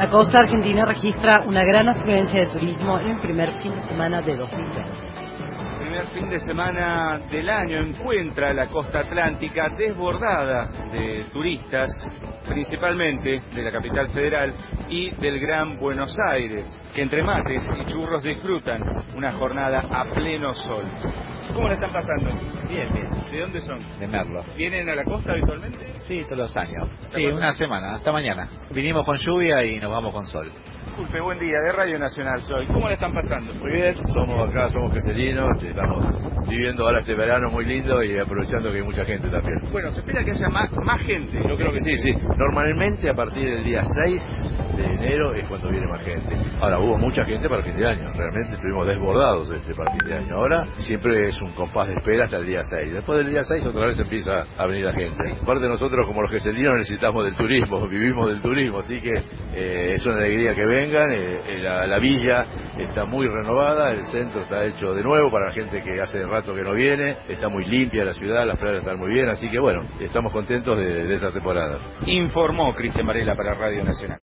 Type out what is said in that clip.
La costa argentina registra una gran afluencia de turismo en el primer fin de semana de 2020. El primer fin de semana del año encuentra la costa atlántica desbordada de turistas, principalmente de la capital federal y del Gran Buenos Aires, que entre mates y churros disfrutan una jornada a pleno sol. ¿Cómo la están pasando? Bien, bien. ¿De dónde son? De Merlo. ¿Vienen a la costa habitualmente? Sí, todos los años. Sí, cuándo? una semana, hasta mañana. Vinimos con lluvia y nos vamos con sol. Disculpe, buen día, de Radio Nacional soy. ¿Cómo la están pasando? Muy bien, somos queserinos, estamos viviendo ahora este verano muy lindo y aprovechando que hay mucha gente también. Bueno, se espera que haya más gente. Yo creo que sí. Normalmente a partir del día 6 de enero es cuando viene más gente. Ahora, hubo mucha gente para el fin de año, realmente estuvimos desbordados para el fin de año. Ahora siempre es un compás de espera hasta el día 6. Después del día 6 otra vez empieza a venir la gente. Aparte nosotros como los queserinos necesitamos del turismo, vivimos del turismo, así que es una alegría que vengan. La villa está muy renovada, el centro está hecho de nuevo para la gente que hace rato que no viene, está muy limpia la ciudad, las playas están muy bien, así que bueno, estamos contentos de esta temporada. Informó Cristian Varela para Radio Nacional.